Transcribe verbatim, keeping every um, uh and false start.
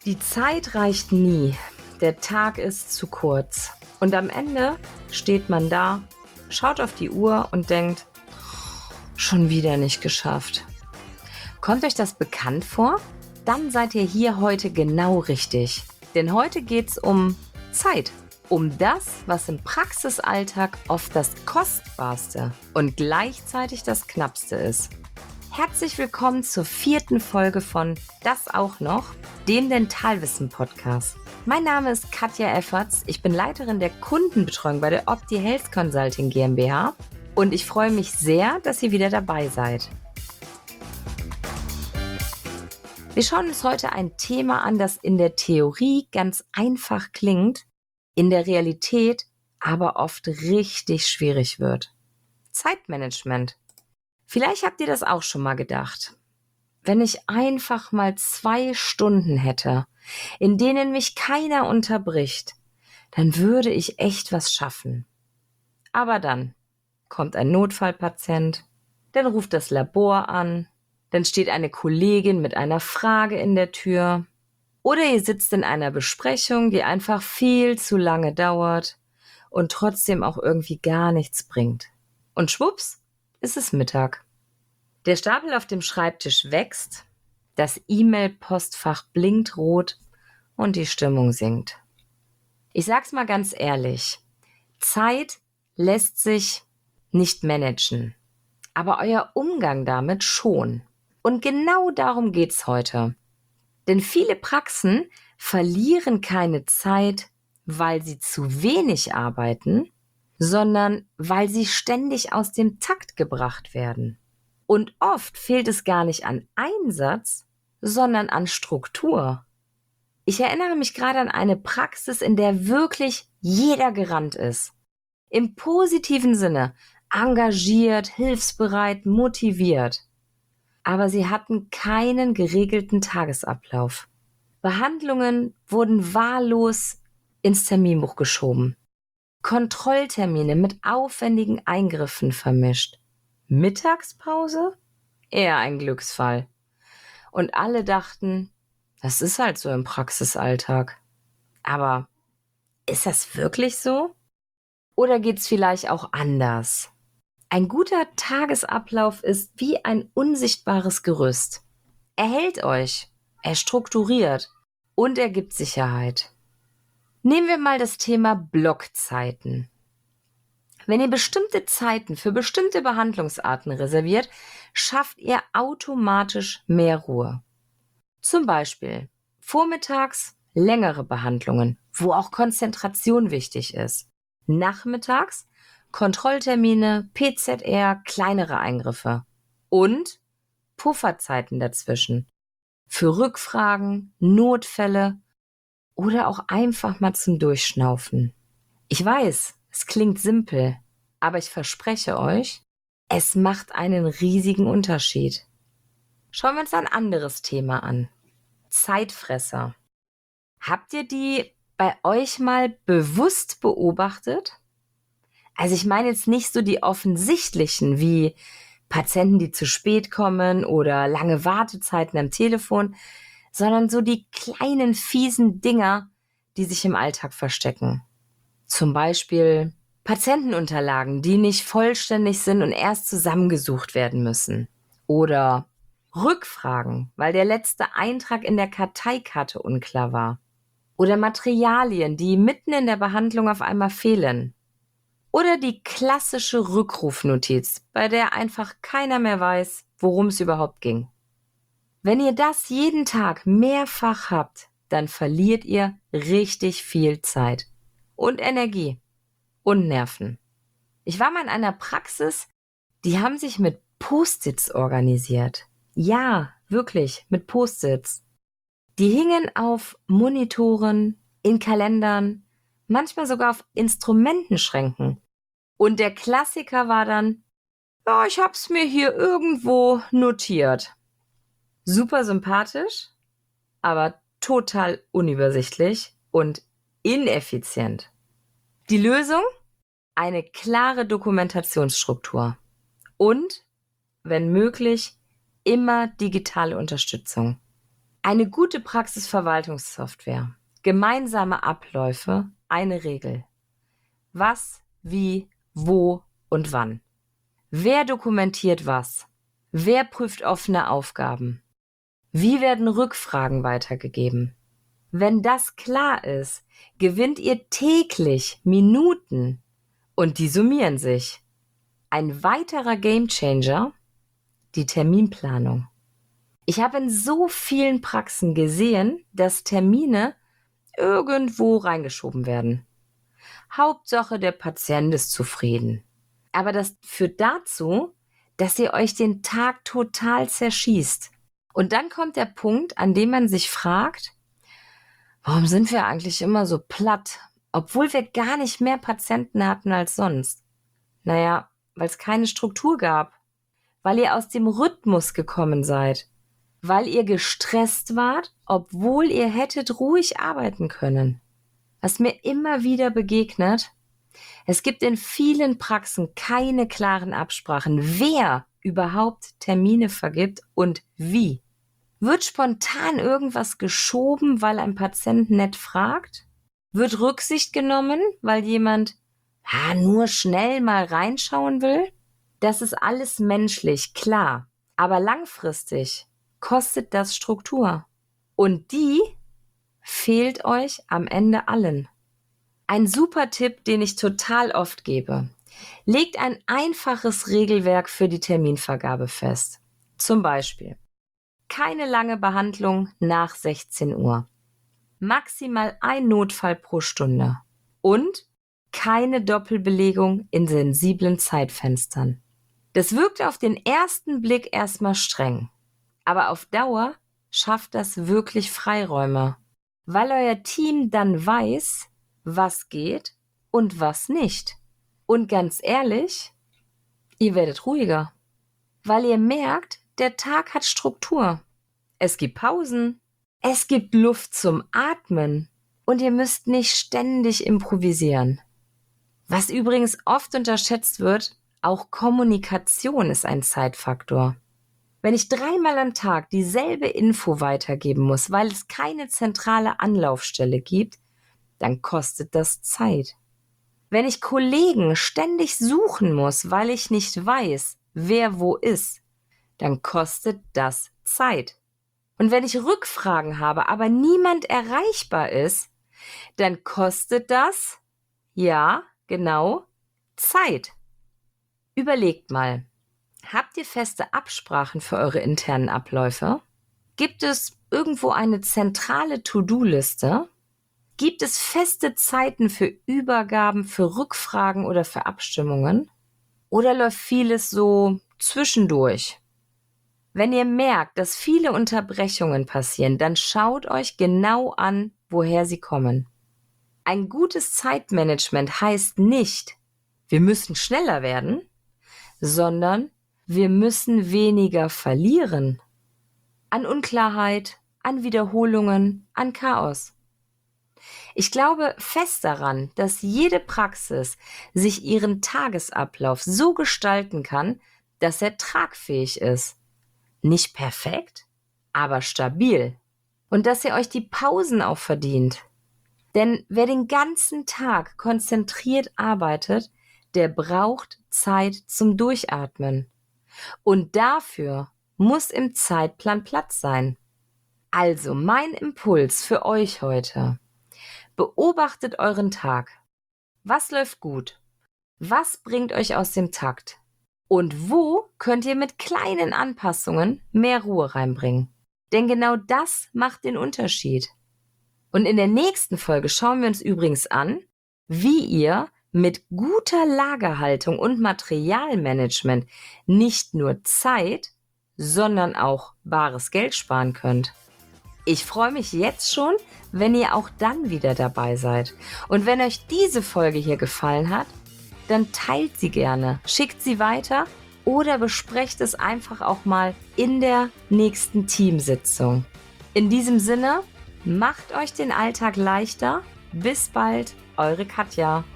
Die Zeit reicht nie. Der Tag ist zu kurz. Und am Ende steht man da, schaut auf die Uhr und denkt, schon wieder nicht geschafft. Kommt euch das bekannt vor? Dann seid ihr hier heute genau richtig. Denn heute geht's um Zeit. Um das, was im Praxisalltag oft das Kostbarste und gleichzeitig das Knappste ist. Herzlich willkommen zur vierten Folge von Das auch noch, dem Dentalwissen-Podcast. Mein Name ist Katja Efferts, ich bin Leiterin der Kundenbetreuung bei der Opti Health Consulting GmbH und ich freue mich sehr, dass ihr wieder dabei seid. Wir schauen uns heute ein Thema an, das in der Theorie ganz einfach klingt, in der Realität aber oft richtig schwierig wird. Zeitmanagement. Vielleicht habt ihr das auch schon mal gedacht. Wenn ich einfach mal zwei Stunden hätte, in denen mich keiner unterbricht, dann würde ich echt was schaffen. Aber dann kommt ein Notfallpatient, dann ruft das Labor an, dann steht eine Kollegin mit einer Frage in der Tür oder ihr sitzt in einer Besprechung, die einfach viel zu lange dauert und trotzdem auch irgendwie gar nichts bringt. Und schwupps, ist es Mittag. Der Stapel auf dem Schreibtisch wächst, das E-Mail-Postfach blinkt rot und die Stimmung sinkt. Ich sag's mal ganz ehrlich, Zeit lässt sich nicht managen, aber euer Umgang damit schon. Und genau darum geht's heute. Denn viele Praxen verlieren keine Zeit, weil sie zu wenig arbeiten, sondern weil sie ständig aus dem Takt gebracht werden. Und oft fehlt es gar nicht an Einsatz, sondern an Struktur. Ich erinnere mich gerade an eine Praxis, in der wirklich jeder gerannt ist. Im positiven Sinne, engagiert, hilfsbereit, motiviert. Aber sie hatten keinen geregelten Tagesablauf. Behandlungen wurden wahllos ins Terminbuch geschoben. Kontrolltermine mit aufwendigen Eingriffen vermischt. Mittagspause? Eher ein Glücksfall. Und alle dachten, das ist halt so im Praxisalltag. Aber ist das wirklich so? Oder geht's vielleicht auch anders? Ein guter Tagesablauf ist wie ein unsichtbares Gerüst. Er hält euch, er strukturiert und er gibt Sicherheit. Nehmen wir mal das Thema Blockzeiten. Wenn ihr bestimmte Zeiten für bestimmte Behandlungsarten reserviert, schafft ihr automatisch mehr Ruhe. Zum Beispiel vormittags längere Behandlungen, wo auch Konzentration wichtig ist. Nachmittags Kontrolltermine, P Z R, kleinere Eingriffe und Pufferzeiten dazwischen für Rückfragen, Notfälle oder auch einfach mal zum Durchschnaufen. Ich weiß, es klingt simpel, aber ich verspreche euch, es macht einen riesigen Unterschied. Schauen wir uns ein anderes Thema an. Zeitfresser. Habt ihr die bei euch mal bewusst beobachtet? Also ich meine jetzt nicht so die offensichtlichen wie Patienten, die zu spät kommen oder lange Wartezeiten am Telefon, sondern so die kleinen fiesen Dinger, die sich im Alltag verstecken. Zum Beispiel Patientenunterlagen, die nicht vollständig sind und erst zusammengesucht werden müssen. Oder Rückfragen, weil der letzte Eintrag in der Karteikarte unklar war. Oder Materialien, die mitten in der Behandlung auf einmal fehlen. Oder die klassische Rückrufnotiz, bei der einfach keiner mehr weiß, worum es überhaupt ging. Wenn ihr das jeden Tag mehrfach habt, dann verliert ihr richtig viel Zeit und Energie und Nerven. Ich war mal in einer Praxis, die haben sich mit Post-its organisiert. Ja, wirklich, mit Post-its. Die hingen auf Monitoren, in Kalendern, manchmal sogar auf Instrumentenschränken. Und der Klassiker war dann, ja, ich hab's mir hier irgendwo notiert. Super sympathisch, aber total unübersichtlich und ineffizient. Die Lösung? Eine klare Dokumentationsstruktur und, wenn möglich, immer digitale Unterstützung. Eine gute Praxisverwaltungssoftware. Gemeinsame Abläufe, eine Regel. Was, wie, wo und wann. Wer dokumentiert was? Wer prüft offene Aufgaben? Wie werden Rückfragen weitergegeben? Wenn das klar ist, gewinnt ihr täglich Minuten und die summieren sich. Ein weiterer Gamechanger, die Terminplanung. Ich habe in so vielen Praxen gesehen, dass Termine irgendwo reingeschoben werden. Hauptsache, der Patient ist zufrieden. Aber das führt dazu, dass ihr euch den Tag total zerschießt. Und dann kommt der Punkt, an dem man sich fragt, warum sind wir eigentlich immer so platt, obwohl wir gar nicht mehr Patienten hatten als sonst? Naja, weil es keine Struktur gab, weil ihr aus dem Rhythmus gekommen seid, weil ihr gestresst wart, obwohl ihr hättet ruhig arbeiten können. Was mir immer wieder begegnet, es gibt in vielen Praxen keine klaren Absprachen, wer überhaupt Termine vergibt und wie. Wird spontan irgendwas geschoben, weil ein Patient nett fragt? Wird Rücksicht genommen, weil jemand ja, nur schnell mal reinschauen will? Das ist alles menschlich, klar. Aber langfristig kostet das Struktur. Und die fehlt euch am Ende allen. Ein super Tipp, den ich total oft gebe. Legt ein einfaches Regelwerk für die Terminvergabe fest. Zum Beispiel keine lange Behandlung nach sechzehn Uhr. Maximal ein Notfall pro Stunde. Und keine Doppelbelegung in sensiblen Zeitfenstern. Das wirkt auf den ersten Blick erstmal streng. Aber auf Dauer schafft das wirklich Freiräume. Weil euer Team dann weiß, was geht und was nicht. Und ganz ehrlich, ihr werdet ruhiger. Weil ihr merkt, der Tag hat Struktur. Es gibt Pausen. Es gibt Luft zum Atmen. Und ihr müsst nicht ständig improvisieren. Was übrigens oft unterschätzt wird, auch Kommunikation ist ein Zeitfaktor. Wenn ich dreimal am Tag dieselbe Info weitergeben muss, weil es keine zentrale Anlaufstelle gibt, dann kostet das Zeit. Wenn ich Kollegen ständig suchen muss, weil ich nicht weiß, wer wo ist, dann kostet das Zeit. Und wenn ich Rückfragen habe, aber niemand erreichbar ist, dann kostet das, ja, genau, Zeit. Überlegt mal, habt ihr feste Absprachen für eure internen Abläufe? Gibt es irgendwo eine zentrale To-Do-Liste? Gibt es feste Zeiten für Übergaben, für Rückfragen oder für Abstimmungen? Oder läuft vieles so zwischendurch? Wenn ihr merkt, dass viele Unterbrechungen passieren, dann schaut euch genau an, woher sie kommen. Ein gutes Zeitmanagement heißt nicht, wir müssen schneller werden, sondern wir müssen weniger verlieren. An Unklarheit, an Wiederholungen, an Chaos. Ich glaube fest daran, dass jede Praxis sich ihren Tagesablauf so gestalten kann, dass er tragfähig ist. Nicht perfekt, aber stabil. Und dass ihr euch die Pausen auch verdient. Denn wer den ganzen Tag konzentriert arbeitet, der braucht Zeit zum Durchatmen. Und dafür muss im Zeitplan Platz sein. Also mein Impuls für euch heute. Beobachtet euren Tag. Was läuft gut? Was bringt euch aus dem Takt? Und wo könnt ihr mit kleinen Anpassungen mehr Ruhe reinbringen? Denn genau das macht den Unterschied. Und in der nächsten Folge schauen wir uns übrigens an, wie ihr mit guter Lagerhaltung und Materialmanagement nicht nur Zeit, sondern auch bares Geld sparen könnt. Ich freue mich jetzt schon, wenn ihr auch dann wieder dabei seid. Und wenn euch diese Folge hier gefallen hat, dann teilt sie gerne, schickt sie weiter oder besprecht es einfach auch mal in der nächsten Teamsitzung. In diesem Sinne, macht euch den Alltag leichter. Bis bald, eure Katja.